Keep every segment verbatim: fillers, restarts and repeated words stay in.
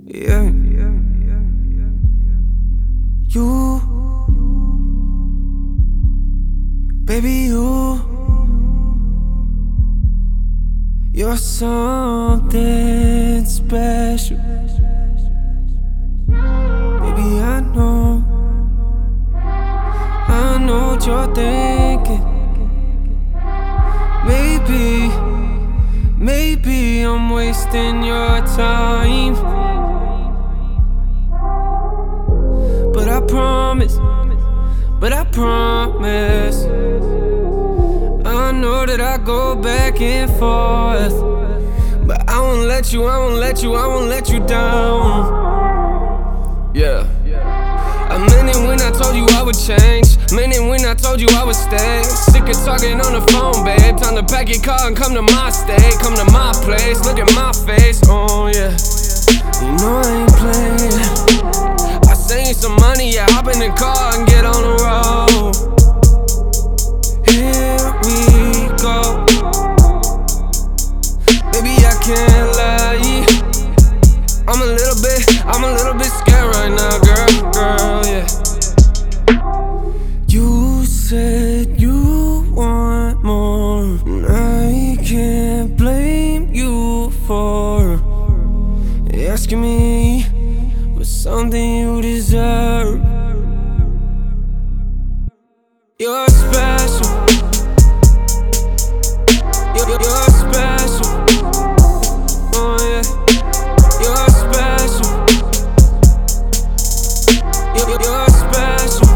Yeah. You, baby, you, you're something special. Baby, I know, I know what you're thinking. Maybe, maybe I'm wasting your time, but I promise, but I promise, I know that I go back and forth, but I won't let you, I won't let you, I won't let you down. Yeah. I meant it when I told you I would change, meant it when I told you I would stay. Sick of talking on the phone, babe. Time to pack your car and come to my state, come to my place, look at my face. Oh yeah, you know I ain't playing. I send you some money, yeah, hop in the car and get on the road. Here we go. Baby, I can't lie, I'm a little bit, I'm a little bit scared right now, girl, girl, yeah. You said you want more, and I can't blame you for asking me for something you deserve. You're special, you're, you're special, oh yeah. You're special, you're, you're special.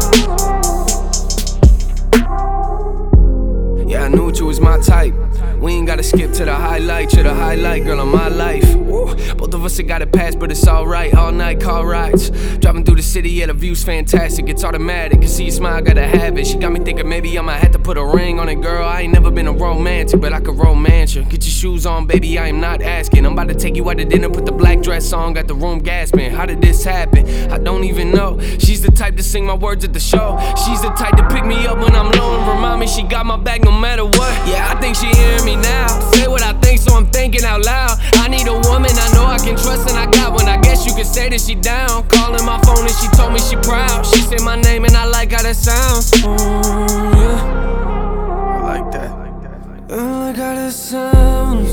Yeah, I knew you was my type. We ain't gotta skip to the highlight, you're the highlight, girl, of my life. Woo. Both of us have got it past, but it's alright. All night car rides, driving through the city, yeah, the view's fantastic. It's automatic, can see your smile, gotta have it. She got me thinking maybe I'ma have to put a ring on it, girl. I ain't never been a romantic, but I could romance you. Get your shoes on, baby, I am not asking. I'm about to take you out to dinner, put the black dress on, got the room gasping. How did this happen? I don't even know. She's the type to sing my words at the show. She's the type to pick me up when I'm low and remind me she got my back no matter what. Yeah, I think she hearing me now. Say what I think, so I'm thinking out loud. I need a woman I know I can trust, and I got one. I guess you could say that she down. Calling my phone and she told me she proud. She said my name and I like how that sounds. Oh yeah, I like that. I like how that sounds.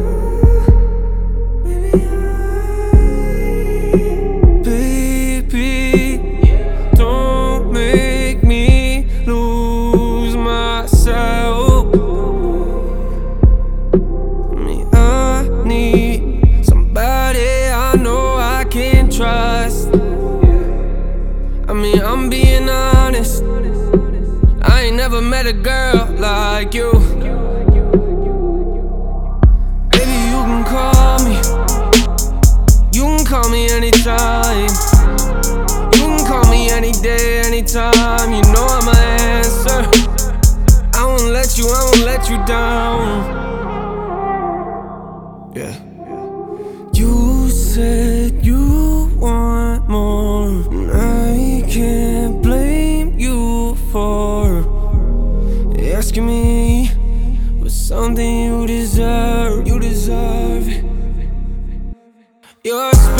Baby, don't make me lose myself. Trust. I mean, I'm being honest, I ain't never met a girl like you. Baby, you can call me, you can call me anytime, you can call me any day, anytime. You know I'ma answer. I won't let you, I won't let you down. Yeah. You said you want more, and I can't blame you for asking me for something you deserve. You deserve it. You're